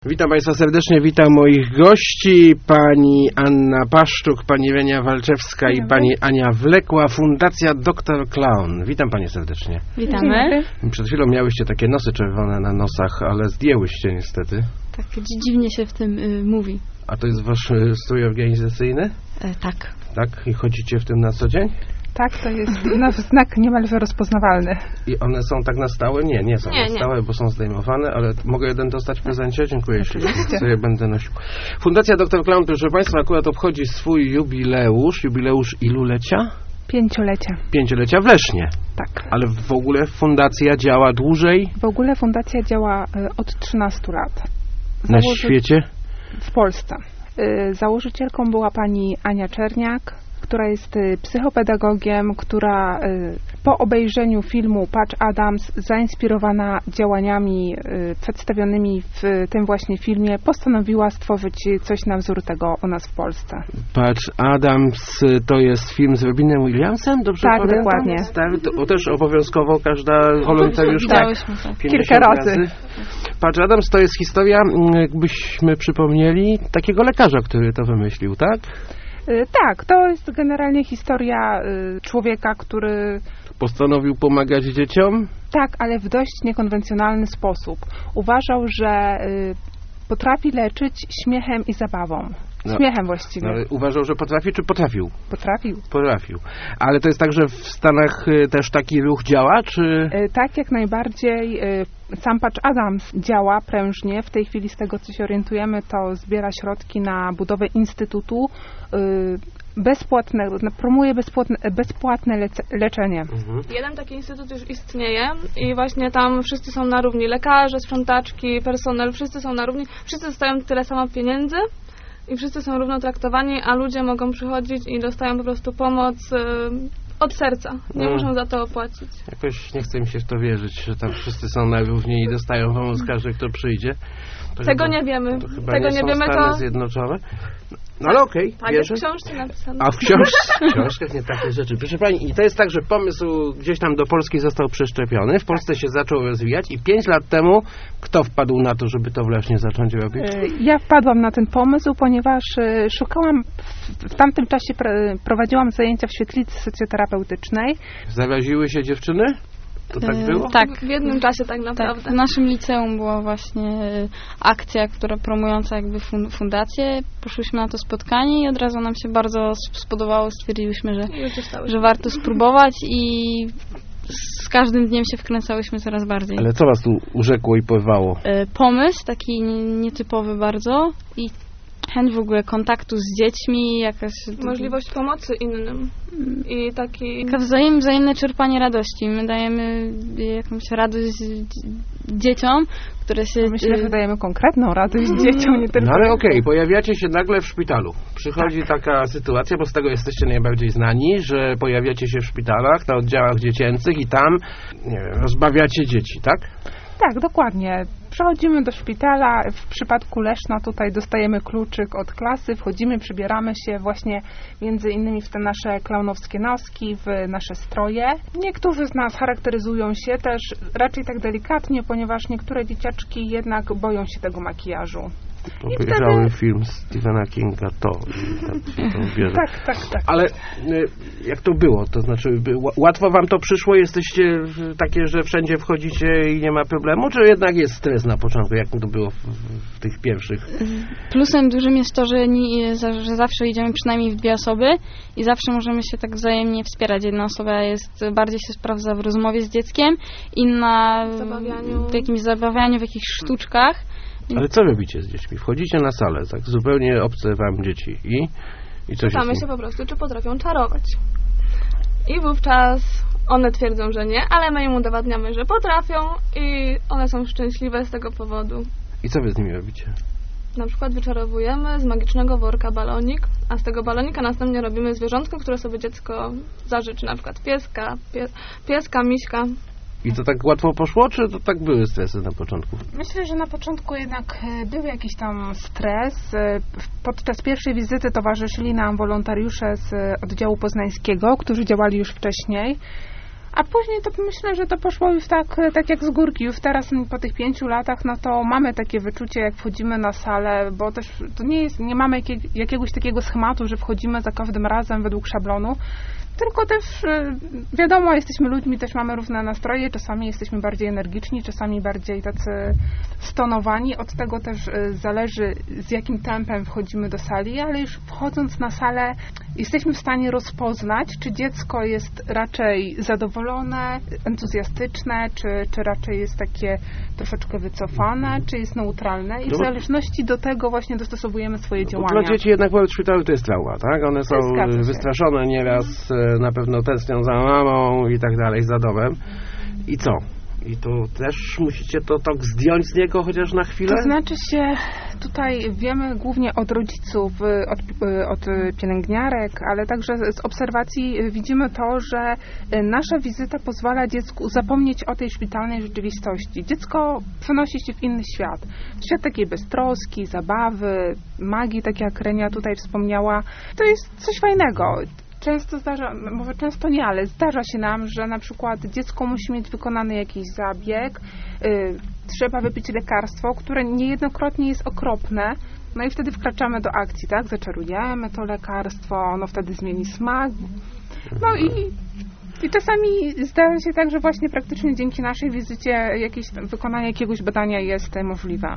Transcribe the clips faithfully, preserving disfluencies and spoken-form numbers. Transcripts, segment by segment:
Witam Państwa serdecznie, witam moich gości, pani Anna Paszczuk, pani Renia Walczewska i pani Ania Wlekła, Fundacja doktor Clown. Witam Panie serdecznie. Witamy. Przed chwilą miałyście takie nosy czerwone na nosach, ale zdjęłyście niestety. Tak, dziwnie się w tym y, mówi. A to jest Wasz y, strój organizacyjny? E, tak. Tak? I chodzicie w tym na co dzień? Tak, to jest nasz znak niemalże rozpoznawalny. I one są tak na stałe? Nie, nie są nie, na stałe, nie. Bo są zdejmowane, ale mogę jeden dostać w prezencie? Dziękuję ślicznie, sobie będę nosił. Fundacja doktor Clown, proszę Państwa, akurat obchodzi swój jubileusz. Jubileusz ilulecia? Pięciolecia. Pięciolecia w Lesznie. Tak. Ale w ogóle fundacja działa dłużej? W ogóle fundacja działa y, od trzynastu lat. Na świecie? W Polsce. Y, założycielką była pani Ania Czerniak, która jest y, psychopedagogiem, która y, po obejrzeniu filmu Patch Adams, zainspirowana działaniami y, przedstawionymi w tym właśnie filmie, postanowiła stworzyć coś na wzór tego u nas w Polsce. Patch Adams to jest film z Robinem Williamsem? Dobrze tak, pamiętam? Dokładnie. Tak, to też obowiązkowo każda wolontariuszka Tak, tak. Kilka razy. razy. Patch Adams to jest historia, jakbyśmy przypomnieli, takiego lekarza, który to wymyślił, tak? Tak, to jest generalnie historia y, człowieka, który... Postanowił pomagać dzieciom? Tak, ale w dość niekonwencjonalny sposób. Uważał, że y, potrafi leczyć śmiechem i zabawą. No, śmiechem właściwie. No, ale uważał, że potrafi, czy potrafił? Potrafił. Potrafił. Ale to jest tak, że w Stanach y, też taki ruch działa, czy... Y, tak, jak najbardziej. Y, sam Patch Adams działa prężnie. W tej chwili, z tego co się orientujemy, to zbiera środki na budowę instytutu. Y, bezpłatne, promuje bezpłatne, bezpłatne lece, leczenie. Mhm. Jeden taki instytut już istnieje i właśnie tam wszyscy są na równi. Lekarze, sprzątaczki, personel, wszyscy są na równi. Wszyscy dostają tyle samo pieniędzy. I wszyscy są równo traktowani, a ludzie mogą przychodzić i dostają po prostu pomoc y, od serca. Nie mm. muszą za to opłacić. Jakoś nie chce mi się w to wierzyć, że tam wszyscy są na równi i dostają pomoc każdy, kto przyjdzie. To Tego chyba, nie wiemy. To chyba Tego nie, nie są wiemy, Stany to... Zjednoczone. No ale okej, okay, tak, wierzę. jest w książce napisane. A w książ- książkach nie takie rzeczy. Proszę Pani, i to jest tak, że pomysł gdzieś tam do Polski został przeszczepiony, w Polsce się zaczął rozwijać i pięć lat temu kto wpadł na to, żeby to w Lesznie zacząć robić? Ja wpadłam na ten pomysł, ponieważ szukałam, w tamtym czasie prowadziłam zajęcia w świetlicy socjoterapeutycznej. Zaraziły się dziewczyny? To tak było? Tak. W jednym czasie tak naprawdę. Tak. W naszym liceum była właśnie akcja, która promująca jakby fundację. Poszłyśmy na to spotkanie i od razu nam się bardzo spodobało. Stwierdziliśmy, że, że warto spróbować i z każdym dniem się wkręcałyśmy coraz bardziej. Ale co Was tu urzekło i porwało? Pomysł taki nietypowy bardzo i chęć w ogóle kontaktu z dziećmi, jakaś... Możliwość pomocy innym i taki... Taka wzajem, wzajemne czerpanie radości. My dajemy jakąś radość dzieciom, które się... Myślę, że dajemy konkretną radość dzieciom, nie tylko... No ale okej, okay, pojawiacie się nagle w szpitalu. Przychodzi tak. taka sytuacja, bo z tego jesteście najbardziej znani, że pojawiacie się w szpitalach, na oddziałach dziecięcych i tam, nie wiem, rozbawiacie dzieci, tak? Tak, dokładnie. Przechodzimy do szpitala, w przypadku Leszna tutaj dostajemy kluczyk od klasy, wchodzimy, przybieramy się właśnie między innymi w te nasze klaunowskie noski, w nasze stroje. Niektórzy z nas charakteryzują się też raczej tak delikatnie, ponieważ niektóre dzieciaczki jednak boją się tego makijażu. Obejrzały wtedy... film Stephena Kinga, to i tak się to bierze. Tak, tak, tak. Ale jak to było? To znaczy, łatwo Wam to przyszło? Jesteście takie, że wszędzie wchodzicie i nie ma problemu? Czy jednak jest stres na początku? Jak to było w, w tych pierwszych? Plusem dużym jest to, że, nie, że zawsze idziemy przynajmniej w dwie osoby i zawsze możemy się tak wzajemnie wspierać. Jedna osoba jest bardziej się sprawdza w rozmowie z dzieckiem, inna w, zabawianiu. w jakimś zabawianiu, w jakichś sztuczkach. Ale co robicie z dziećmi? Wchodzicie na salę, tak zupełnie obce Wam dzieci i, i co się Pytamy się po prostu, czy potrafią czarować. I wówczas one twierdzą, że nie, ale my im udowadniamy, że potrafią i one są szczęśliwe z tego powodu. I co Wy z nimi robicie? Na przykład wyczarowujemy z magicznego worka balonik, a z tego balonika następnie robimy zwierzątko, które sobie dziecko zażyczy, na przykład pieska, pie, pieska, miśka. I to tak łatwo poszło, czy to tak były stresy na początku? Myślę, że na początku jednak był jakiś tam stres. Podczas pierwszej wizyty towarzyszyli nam wolontariusze z oddziału poznańskiego, którzy działali już wcześniej. A później to myślę, że to poszło już tak, tak jak z górki. Już teraz po tych pięciu latach, no to mamy takie wyczucie, jak wchodzimy na salę, bo też to nie jest, nie mamy jakiego, jakiegoś takiego schematu, że wchodzimy za każdym razem według szablonu, tylko też wiadomo, jesteśmy ludźmi, też mamy różne nastroje, czasami jesteśmy bardziej energiczni, czasami bardziej tacy stonowani. Od tego też zależy, z jakim tempem wchodzimy do sali, ale już wchodząc na salę jesteśmy w stanie rozpoznać, czy dziecko jest raczej zadowolone, entuzjastyczne, czy, czy raczej jest takie troszeczkę wycofane, czy jest neutralne i w zależności do tego właśnie dostosowujemy swoje działania. Dla dzieci jednak pobyt w szpitalu to jest trauma, tak? One są wystraszone nieraz, na pewno tęsknią za mamą i tak dalej, za domem. I co? I to też musicie to tak zdjąć z niego chociaż na chwilę? To znaczy się, tutaj wiemy głównie od rodziców, od, od pielęgniarek, ale także z obserwacji widzimy to, że nasza wizyta pozwala dziecku zapomnieć o tej szpitalnej rzeczywistości. Dziecko przenosi się w inny świat. Świat takiej beztroski, zabawy, magii, tak jak Renia tutaj wspomniała. To jest coś fajnego. Często zdarza, może często nie, ale zdarza się nam, że na przykład dziecko musi mieć wykonany jakiś zabieg, yy, trzeba wypić lekarstwo, które niejednokrotnie jest okropne, no i wtedy wkraczamy do akcji, tak? Zaczarujemy to lekarstwo, ono wtedy zmieni smak. No i, i czasami zdarza się tak, że właśnie praktycznie dzięki naszej wizycie jakieś, wykonanie jakiegoś badania jest możliwe.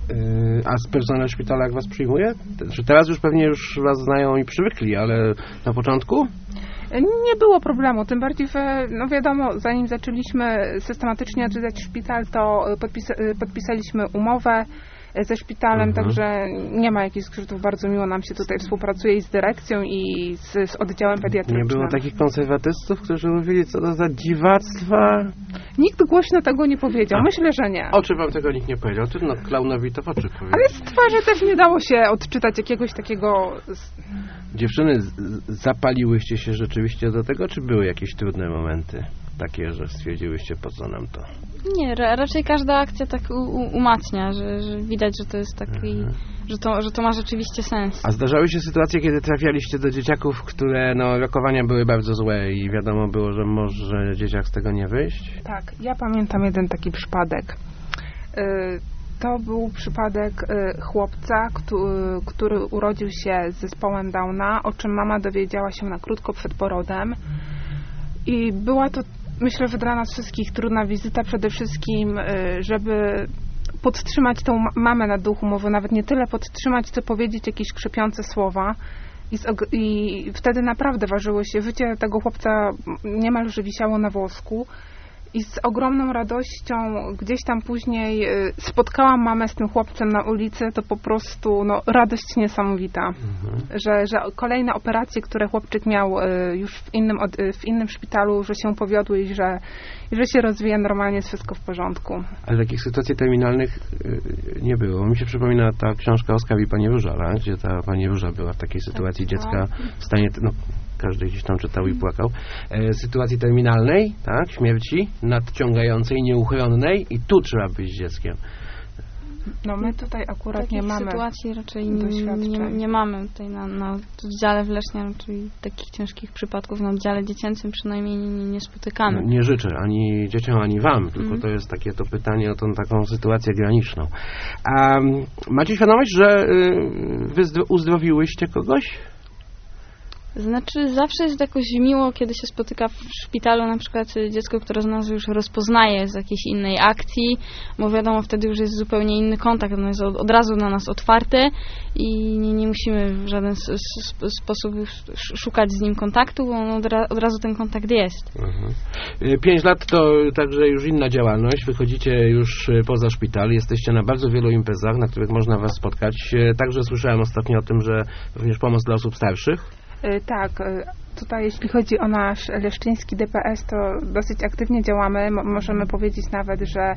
A z personel szpitala jak was przyjmuje? Czy teraz już pewnie już was znają i przywykli, ale na początku? Nie było problemu, tym bardziej, że no wiadomo, zanim zaczęliśmy systematycznie odwiedzać szpital, to podpis- podpisaliśmy umowę ze szpitalem, mhm. także nie ma jakichś skrzydłów. Bardzo miło nam się tutaj współpracuje i z dyrekcją, i z, z oddziałem pediatrycznym. Nie było takich konserwatystów, którzy mówili, co to za dziwactwa? Nikt głośno tego nie powiedział. A. Myślę, że nie. Oczy wam tego nikt nie powiedział. Trudno klaunowi to w oczy powiedzieć. Ale z twarzy też nie dało się odczytać jakiegoś takiego... Dziewczyny, zapaliłyście się rzeczywiście do tego, czy były jakieś trudne momenty? Takie, że stwierdziłyście, po co nam to? Nie, ra, raczej każda akcja tak u, u, umacnia, że, że widać, że to jest taki, mhm. że, to, że to ma rzeczywiście sens. A zdarzały się sytuacje, kiedy trafialiście do dzieciaków, które no, rokowania były bardzo złe i wiadomo było, że może dzieciak z tego nie wyjść? Tak, ja pamiętam jeden taki przypadek. Y To był przypadek y, chłopca, który, który urodził się z zespołem Downa, o czym mama dowiedziała się na krótko przed porodem. I była to, myślę, że dla nas wszystkich trudna wizyta, przede wszystkim, y, żeby podtrzymać tą mamę na duchu, może nawet nie tyle podtrzymać, co powiedzieć jakieś krzepiące słowa. I, z, I wtedy naprawdę ważyło się, życie tego chłopca niemalże wisiało na włosku. I z ogromną radością gdzieś tam później spotkałam mamę z tym chłopcem na ulicy, to po prostu no, radość niesamowita, mhm. że, że kolejne operacje, które chłopczyk miał już w innym, w innym szpitalu, że się powiodły i że, i że się rozwija normalnie, jest wszystko w porządku. Ale takich sytuacji terminalnych nie było. Mi się przypomina ta książka o Skawi Pani Róża, gdzie ta Pani Róża była w takiej sytuacji, tak, dziecka w stanie... No, każdy gdzieś tam czytał i płakał. E, sytuacji terminalnej, tak, śmierci nadciągającej, nieuchronnej i tu trzeba być z dzieckiem. No my tutaj akurat takich nie mamy sytuacji raczej nie, nie, nie mamy tutaj na, na oddziale w Lesznie, raczej takich ciężkich przypadków na oddziale dziecięcym przynajmniej nie, nie spotykamy. No, nie życzę ani dzieciom, ani wam, tylko mm. to jest takie to pytanie o tą taką sytuację graniczną. A macie świadomość, że y, wy uzdrowiłyście kogoś? Znaczy zawsze jest jakoś miło, kiedy się spotyka w szpitalu na przykład dziecko, które z nas już rozpoznaje z jakiejś innej akcji, bo wiadomo, wtedy już jest zupełnie inny kontakt, ono jest od, od razu na nas otwarte i nie, nie musimy w żaden s, s, sposób szukać z nim kontaktu, bo on od, ra, od razu ten kontakt jest. Mhm. Pięć lat to także już inna działalność, wychodzicie już poza szpital, jesteście na bardzo wielu imprezach, na których można was spotkać. Także słyszałem ostatnio o tym, że również pomoc dla osób starszych. Tak, tutaj jeśli chodzi o nasz leszczyński D P S, to dosyć aktywnie działamy. Możemy powiedzieć nawet, że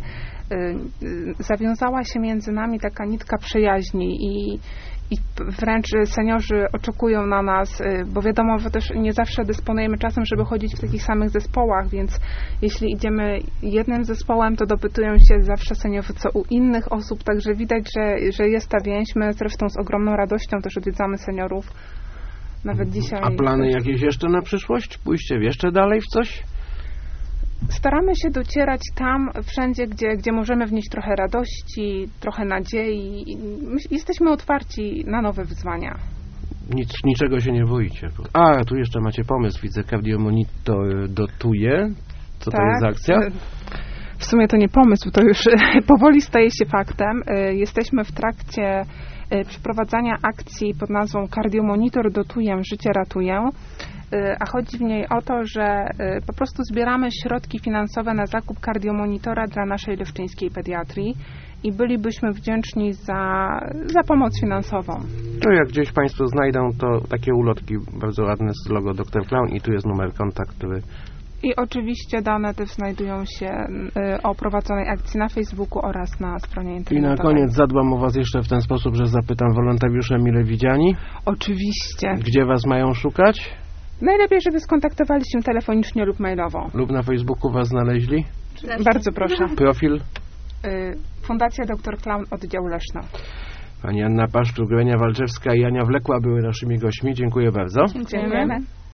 zawiązała się między nami taka nitka przyjaźni i, i wręcz seniorzy oczekują na nas, bo wiadomo, że też nie zawsze dysponujemy czasem, żeby chodzić w takich samych zespołach, więc jeśli idziemy jednym zespołem, to dopytują się zawsze seniorzy co u innych osób, także widać, że, że jest ta więź. My zresztą z ogromną radością też odwiedzamy seniorów. Nawet dzisiaj. A plany jakieś jeszcze na przyszłość? Pójście jeszcze dalej w coś? Staramy się docierać tam, wszędzie, gdzie, gdzie możemy wnieść trochę radości, trochę nadziei. My jesteśmy otwarci na nowe wyzwania. Nic, niczego się nie boicie. A, tu jeszcze macie pomysł, widzę, Cardiomonitor dotuje. Co tak, to jest za akcja? W sumie to nie pomysł, to już powoli staje się faktem. Jesteśmy w trakcie przeprowadzania akcji pod nazwą Cardiomonitor dotuję, życie ratuję. A chodzi w niej o to, że po prostu zbieramy środki finansowe na zakup kardiomonitora dla naszej leszczyńskiej pediatrii i bylibyśmy wdzięczni za, za pomoc finansową. No jak gdzieś Państwo znajdą, to takie ulotki, bardzo ładne z logo doktor Clown i tu jest numer kontaktowy. I oczywiście dane te znajdują się o prowadzonej akcji na Facebooku oraz na stronie internetowej. I na koniec zadbam o Was jeszcze w ten sposób, że zapytam wolontariusze mile widziani. Oczywiście. Gdzie Was mają szukać? Najlepiej, żeby skontaktowali się telefonicznie lub mailowo. Lub na Facebooku Was znaleźli? Bardzo proszę. Profil? Fundacja doktor Clown, oddział Leszno. Pani Anna Paszczuk, Grenia Walczewska i Ania Wlekła były naszymi gośćmi. Dziękuję bardzo. Dziękujemy.